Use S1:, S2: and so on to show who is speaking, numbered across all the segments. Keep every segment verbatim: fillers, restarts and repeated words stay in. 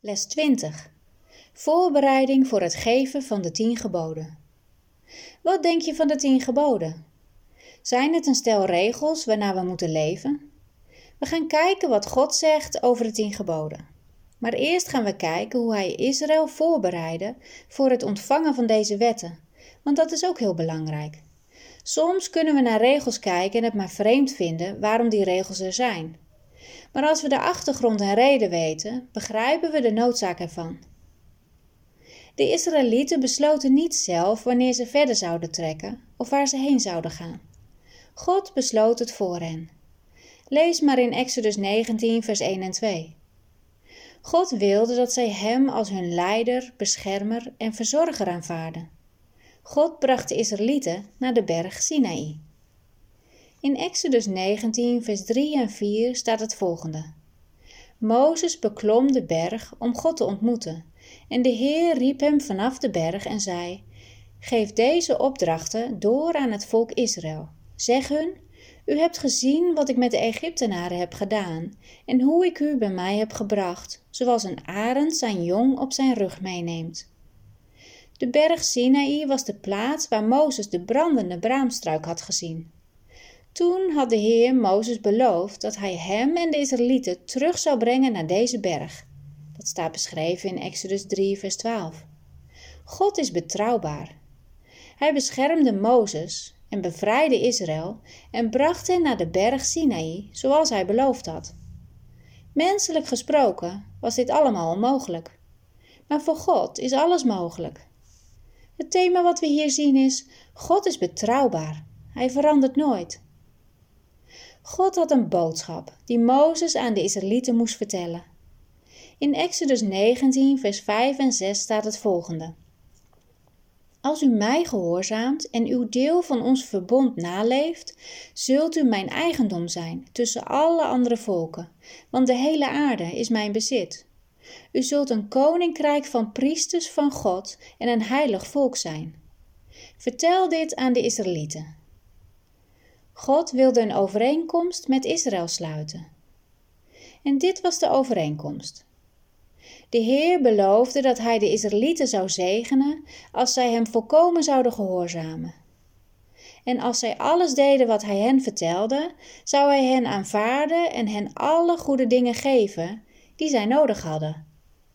S1: Les twintig. Voorbereiding voor het geven van de tien geboden. Wat denk je van de tien geboden? Zijn het een stel regels waarnaar we moeten leven? We gaan kijken wat God zegt over de tien geboden. Maar eerst gaan we kijken hoe hij Israël voorbereidde voor het ontvangen van deze wetten, want dat is ook heel belangrijk. Soms kunnen we naar regels kijken en het maar vreemd vinden waarom die regels er zijn. Maar als we de achtergrond en reden weten, begrijpen we de noodzaak ervan. De Israëlieten besloten niet zelf wanneer ze verder zouden trekken of waar ze heen zouden gaan. God besloot het voor hen. Lees maar in Exodus negentien vers één en twee. God wilde dat zij hem als hun leider, beschermer en verzorger aanvaarden. God bracht de Israëlieten naar de berg Sinaï. In Exodus negentien vers drie en vier staat het volgende. Mozes beklom de berg om God te ontmoeten en de Heer riep hem vanaf de berg en zei: Geef deze opdrachten door aan het volk Israël. Zeg hun: U hebt gezien wat ik met de Egyptenaren heb gedaan en hoe ik u bij mij heb gebracht, zoals een arend zijn jong op zijn rug meeneemt. De berg Sinaï was de plaats waar Mozes de brandende braamstruik had gezien. Toen had de Heer Mozes beloofd dat hij hem en de Israëlieten terug zou brengen naar deze berg. Dat staat beschreven in Exodus drie vers twaalf. God is betrouwbaar. Hij beschermde Mozes en bevrijdde Israël en bracht hen naar de berg Sinaï zoals hij beloofd had. Menselijk gesproken was dit allemaal onmogelijk. Maar voor God is alles mogelijk. Het thema wat we hier zien is: God is betrouwbaar. Hij verandert nooit. God had een boodschap die Mozes aan de Israëlieten moest vertellen. In Exodus negentien vers vijf en zes staat het volgende. Als u mij gehoorzaamt en uw deel van ons verbond naleeft, zult u mijn eigendom zijn tussen alle andere volken, want de hele aarde is mijn bezit. U zult een koninkrijk van priesters van God en een heilig volk zijn. Vertel dit aan de Israëlieten. God wilde een overeenkomst met Israël sluiten. En dit was de overeenkomst. De Heer beloofde dat hij de Israëlieten zou zegenen als zij hem volkomen zouden gehoorzamen. En als zij alles deden wat hij hen vertelde, zou hij hen aanvaarden en hen alle goede dingen geven die zij nodig hadden.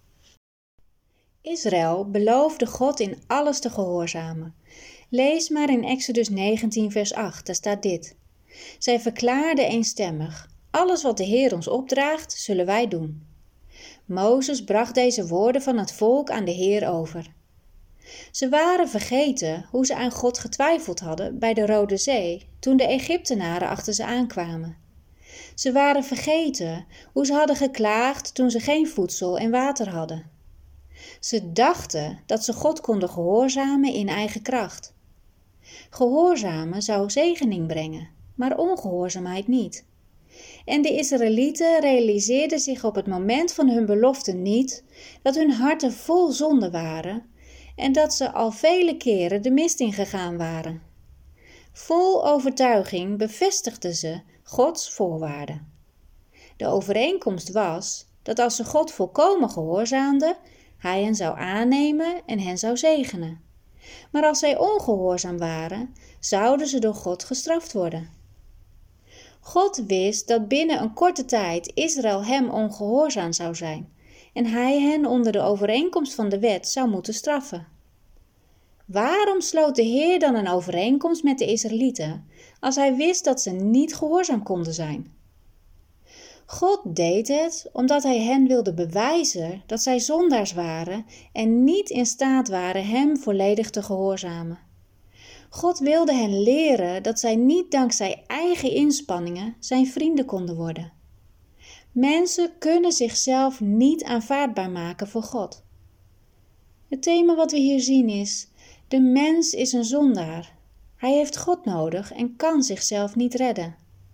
S1: Israël beloofde God in alles te gehoorzamen. Lees maar in Exodus negentien vers acht, daar staat dit. Zij verklaarden eenstemmig: alles wat de Heer ons opdraagt, zullen wij doen. Mozes bracht deze woorden van het volk aan de Heer over. Ze waren vergeten hoe ze aan God getwijfeld hadden bij de Rode Zee, toen de Egyptenaren achter ze aankwamen. Ze waren vergeten hoe ze hadden geklaagd toen ze geen voedsel en water hadden. Ze dachten dat ze God konden gehoorzamen in eigen kracht. Gehoorzamen zou zegening brengen, maar ongehoorzaamheid niet. En de Israëlieten realiseerden zich op het moment van hun belofte niet dat hun harten vol zonde waren en dat ze al vele keren de mist ingegaan waren. Vol overtuiging bevestigden ze Gods voorwaarden. De overeenkomst was dat als ze God volkomen gehoorzaamden, hij hen zou aannemen en hen zou zegenen. Maar als zij ongehoorzaam waren, zouden ze door God gestraft worden. God wist dat binnen een korte tijd Israël hem ongehoorzaam zou zijn en hij hen onder de overeenkomst van de wet zou moeten straffen. Waarom sloot de Heer dan een overeenkomst met de Israëlieten als hij wist dat ze niet gehoorzaam konden zijn? God deed het omdat hij hen wilde bewijzen dat zij zondaars waren en niet in staat waren hem volledig te gehoorzamen. God wilde hen leren dat zij niet dankzij eigen inspanningen zijn vrienden konden worden. Mensen kunnen zichzelf niet aanvaardbaar maken voor God. Het thema wat we hier zien is: de mens is een zondaar. Hij heeft God nodig en kan zichzelf niet redden.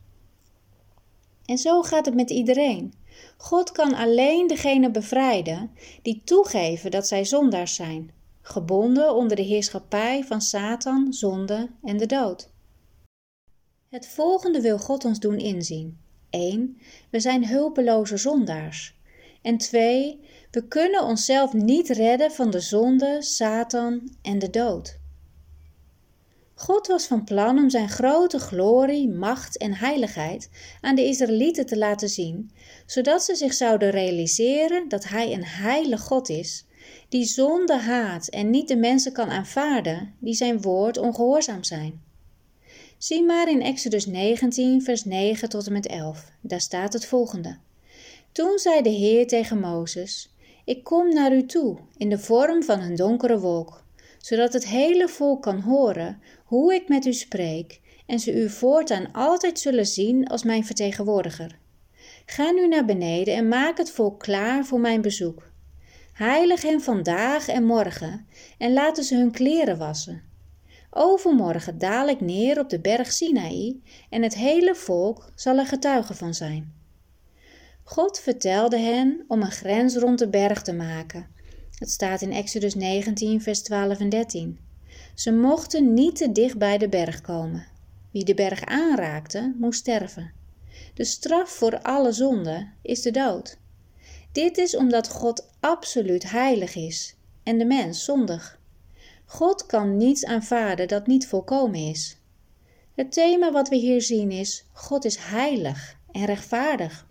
S1: En zo gaat het met iedereen. God kan alleen degene bevrijden die toegeven dat zij zondaars zijn, gebonden onder de heerschappij van Satan, zonde en de dood. Het volgende wil God ons doen inzien. één. We zijn hulpeloze zondaars. En twee. We kunnen onszelf niet redden van de zonde, Satan en de dood. God was van plan om zijn grote glorie, macht en heiligheid aan de Israëlieten te laten zien, zodat ze zich zouden realiseren dat hij een heilig God is, die zonde haat en niet de mensen kan aanvaarden die zijn woord ongehoorzaam zijn. Zie maar in Exodus negentien vers negen tot en met elf, daar staat het volgende. Toen zei de Heer tegen Mozes, ik kom naar u toe in de vorm van een donkere wolk, zodat het hele volk kan horen hoe ik met u spreek en ze u voortaan altijd zullen zien als mijn vertegenwoordiger. Ga nu naar beneden en maak het volk klaar voor mijn bezoek. Heilig hen vandaag en morgen en laten ze hun kleren wassen. Overmorgen daal ik neer op de berg Sinaï en het hele volk zal er getuige van zijn. God vertelde hen om een grens rond de berg te maken. Het staat in Exodus negentien vers twaalf en dertien. Ze mochten niet te dicht bij de berg komen. Wie de berg aanraakte, moest sterven. De straf voor alle zonde is de dood. Dit is omdat God absoluut heilig is en de mens zondig. God kan niets aanvaarden dat niet volkomen is. Het thema wat we hier zien is: God is heilig en rechtvaardig.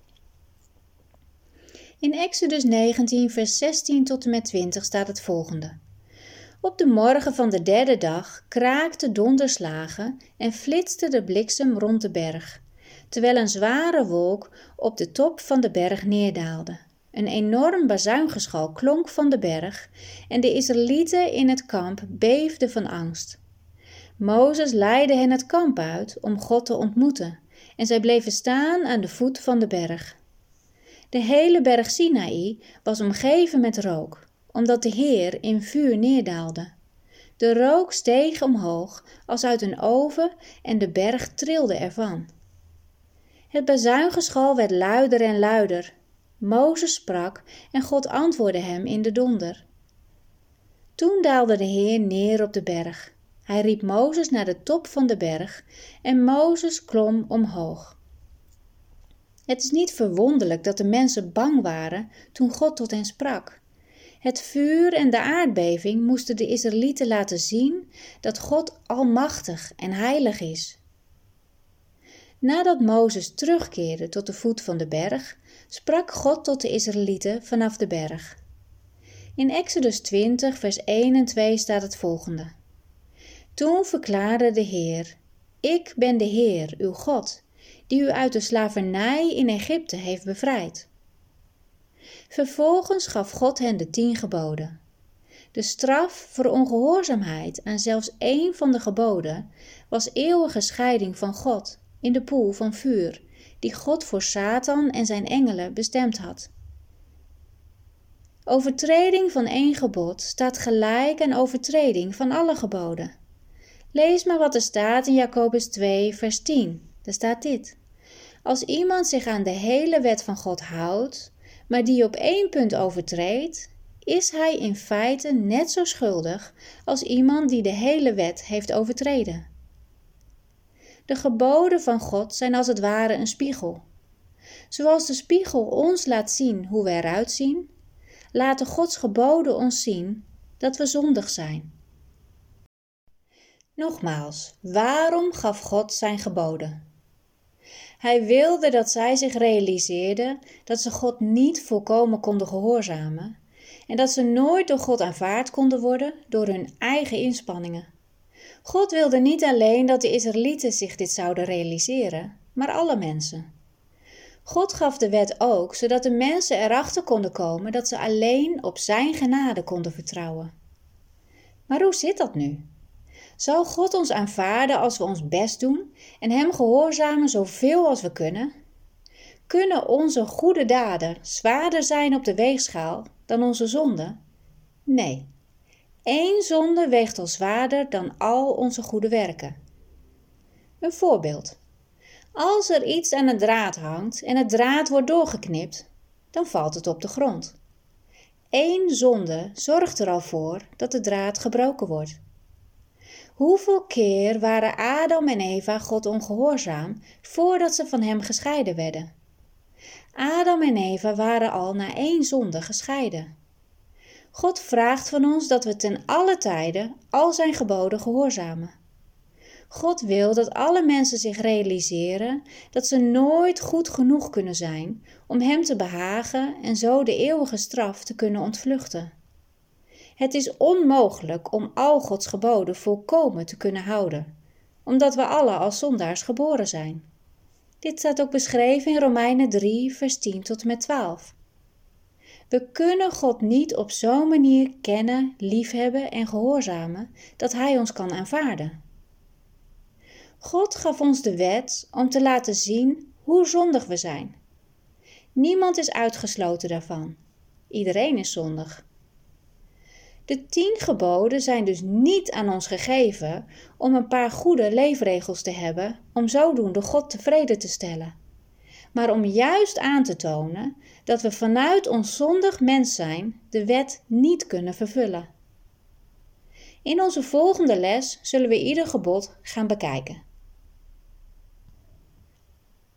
S1: In Exodus negentien vers zestien tot en met twintig staat het volgende. Op de morgen van de derde dag kraakten donderslagen en flitste de bliksem rond de berg, terwijl een zware wolk op de top van de berg neerdaalde. Een enorm bazuingeschal klonk van de berg en de Israëlieten in het kamp beefden van angst. Mozes leidde hen het kamp uit om God te ontmoeten en zij bleven staan aan de voet van de berg. De hele berg Sinaï was omgeven met rook, omdat de Heer in vuur neerdaalde. De rook steeg omhoog als uit een oven en de berg trilde ervan. Het bazuingeschal werd luider en luider. Mozes sprak en God antwoordde hem in de donder. Toen daalde de Heer neer op de berg. Hij riep Mozes naar de top van de berg en Mozes klom omhoog. Het is niet verwonderlijk dat de mensen bang waren toen God tot hen sprak. Het vuur en de aardbeving moesten de Israëlieten laten zien dat God almachtig en heilig is. Nadat Mozes terugkeerde tot de voet van de berg, sprak God tot de Israëlieten vanaf de berg. In Exodus twintig vers één en twee staat het volgende. Toen verklaarde de Heer, ik ben de Heer, uw God, die u uit de slavernij in Egypte heeft bevrijd. Vervolgens gaf God hen de tien geboden. De straf voor ongehoorzaamheid aan zelfs één van de geboden was eeuwige scheiding van God in de poel van vuur, die God voor Satan en zijn engelen bestemd had. Overtreding van één gebod staat gelijk aan overtreding van alle geboden. Lees maar wat er staat in Jacobus twee vers tien. Daar staat dit. Als iemand zich aan de hele wet van God houdt, maar die op één punt overtreedt, is hij in feite net zo schuldig als iemand die de hele wet heeft overtreden. De geboden van God zijn als het ware een spiegel. Zoals de spiegel ons laat zien hoe we eruit zien, laten Gods geboden ons zien dat we zondig zijn. Nogmaals, waarom gaf God zijn geboden? Hij wilde dat zij zich realiseerden dat ze God niet volkomen konden gehoorzamen en dat ze nooit door God aanvaard konden worden door hun eigen inspanningen. God wilde niet alleen dat de Israëlieten zich dit zouden realiseren, maar alle mensen. God gaf de wet ook, zodat de mensen erachter konden komen dat ze alleen op zijn genade konden vertrouwen. Maar hoe zit dat nu? Zal God ons aanvaarden als we ons best doen en hem gehoorzamen zoveel als we kunnen? Kunnen onze goede daden zwaarder zijn op de weegschaal dan onze zonde? Nee. Eén zonde weegt al zwaarder dan al onze goede werken. Een voorbeeld. Als er iets aan een draad hangt en het draad wordt doorgeknipt, dan valt het op de grond. Eén zonde zorgt er al voor dat de draad gebroken wordt. Hoeveel keer waren Adam en Eva God ongehoorzaam voordat ze van hem gescheiden werden? Adam en Eva waren al na één zonde gescheiden. God vraagt van ons dat we ten alle tijden al zijn geboden gehoorzamen. God wil dat alle mensen zich realiseren dat ze nooit goed genoeg kunnen zijn om Hem te behagen en zo de eeuwige straf te kunnen ontvluchten. Het is onmogelijk om al Gods geboden volkomen te kunnen houden, omdat we alle als zondaars geboren zijn. Dit staat ook beschreven in Romeinen drie, vers tien tot en met twaalf. We kunnen God niet op zo'n manier kennen, liefhebben en gehoorzamen dat Hij ons kan aanvaarden. God gaf ons de wet om te laten zien hoe zondig we zijn. Niemand is uitgesloten daarvan. Iedereen is zondig. De tien geboden zijn dus niet aan ons gegeven om een paar goede leefregels te hebben om zodoende God tevreden te stellen, maar om juist aan te tonen dat we vanuit ons zondig mens zijn de wet niet kunnen vervullen. In onze volgende les zullen we ieder gebod gaan bekijken.